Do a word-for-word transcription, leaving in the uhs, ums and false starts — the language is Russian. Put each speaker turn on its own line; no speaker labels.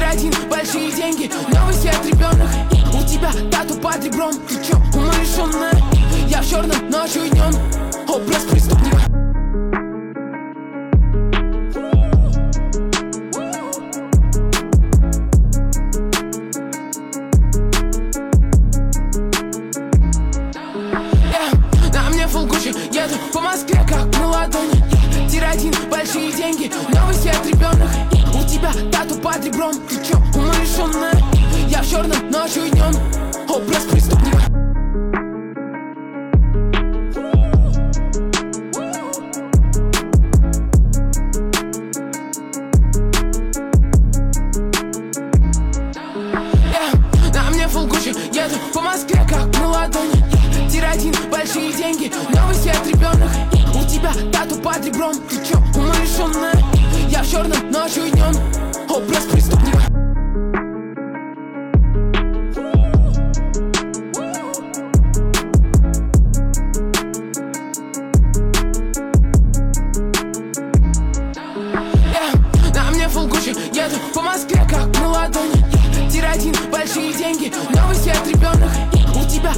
Тир-один, большие деньги, новый свет, ребенок. У тебя тату под ребром. Ты чё, умалишенная? Я в черном ночью и днем. Образ преступника. Еду по Москве, как на ладони. Тир-один, большие деньги, новый свет, ребенок. У тебя тату под ребром. Ты чё, умалишенная? Я в черном ночью и днем. Образ преступника. yeah, На мне фулл Гуччи, еду по Москве, как на ладони. Тир-один, большие деньги, новый свет, ребенок. У тебя тату под ребром. Ты чё, умалишенная? Я в черном ночью и днем. Образ преступника. yeah, На мне фулл Гуччи, еду по Москве, как на ладони. Тир-один, большие деньги,